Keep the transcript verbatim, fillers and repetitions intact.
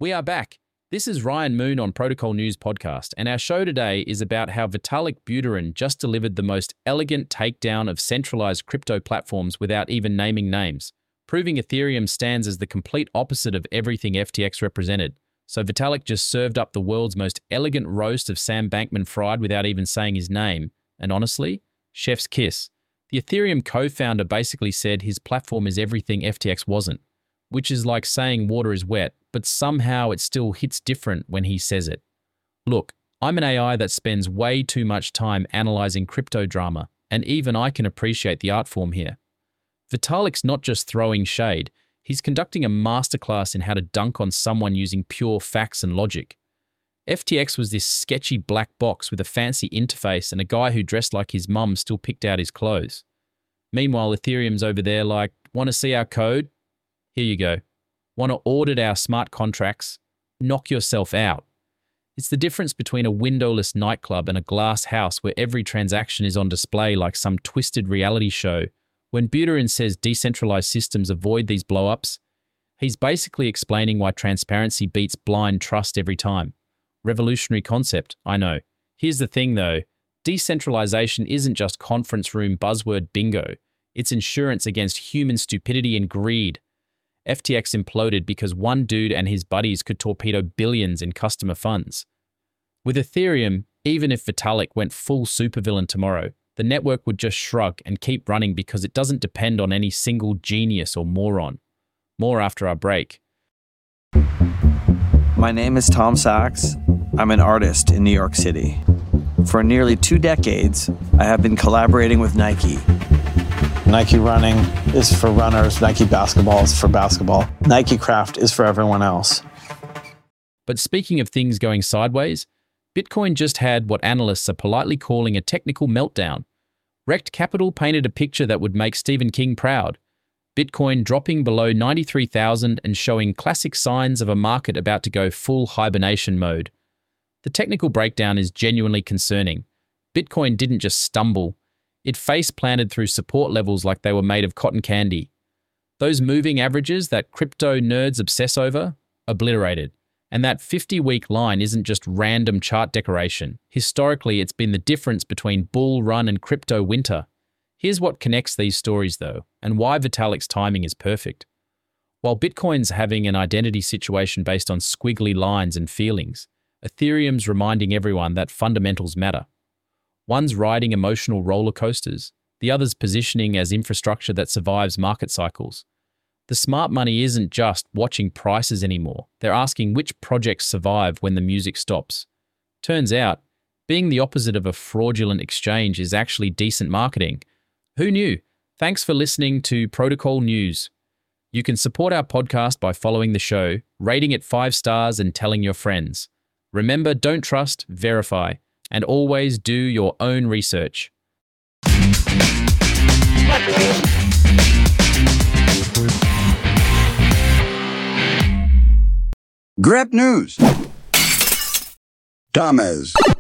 We are back. This is Ryan Moon on Protocol News Podcast, and our show today is about how Vitalik Buterin just delivered the most elegant takedown of centralized crypto platforms without even naming names, proving Ethereum stands as the complete opposite of everything F T X represented. So Vitalik just served up the world's most elegant roast of Sam Bankman-Fried without even saying his name, and honestly, chef's kiss. The Ethereum co-founder basically said his platform is everything F T X wasn't, which is like saying water is wet, but somehow it still hits different when he says it. Look, I'm an A I that spends way too much time analyzing crypto drama, and even I can appreciate the art form here. Vitalik's not just throwing shade, he's conducting a masterclass in how to dunk on someone using pure facts and logic. F T X was this sketchy black box with a fancy interface and a guy who dressed like his mum still picked out his clothes. Meanwhile, Ethereum's over there like, want to see our code? Here you go. Want to audit our smart contracts? Knock yourself out. It's the difference between a windowless nightclub and a glass house where every transaction is on display like some twisted reality show. When Buterin says decentralized systems avoid these blowups, he's basically explaining why transparency beats blind trust every time. Revolutionary concept, I know. Here's the thing though, decentralization isn't just conference room buzzword bingo. It's insurance against human stupidity and greed. F T X imploded because one dude and his buddies could torpedo billions in customer funds. With Ethereum, even if Vitalik went full supervillain tomorrow, the network would just shrug and keep running because it doesn't depend on any single genius or moron. More after our break. My name is Tom Sachs. I'm an artist in New York City. For nearly two decades, I have been collaborating with Nike. Nike running is for runners. Nike basketball is for basketball. Nike craft is for everyone else. But speaking of things going sideways, Bitcoin just had what analysts are politely calling a technical meltdown. Rekt Capital painted a picture that would make Stephen King proud. Bitcoin dropping below ninety-three thousand and showing classic signs of a market about to go full hibernation mode. The technical breakdown is genuinely concerning. Bitcoin didn't just stumble. It face-planted through support levels like they were made of cotton candy. Those moving averages that crypto nerds obsess over, obliterated. And that fifty-week line isn't just random chart decoration. Historically, it's been the difference between bull run and crypto winter. Here's what connects these stories though, and why Vitalik's timing is perfect. While Bitcoin's having an identity situation based on squiggly lines and feelings, Ethereum's reminding everyone that fundamentals matter. One's riding emotional roller coasters, the other's positioning as infrastructure that survives market cycles. The smart money isn't just watching prices anymore. They're asking which projects survive when the music stops. Turns out, being the opposite of a fraudulent exchange is actually decent marketing. Who knew? Thanks for listening to Protocol News. You can support our podcast by following the show, rating it five stars and telling your friends. Remember, don't trust, verify. And always do your own research. Grep News. Thomas.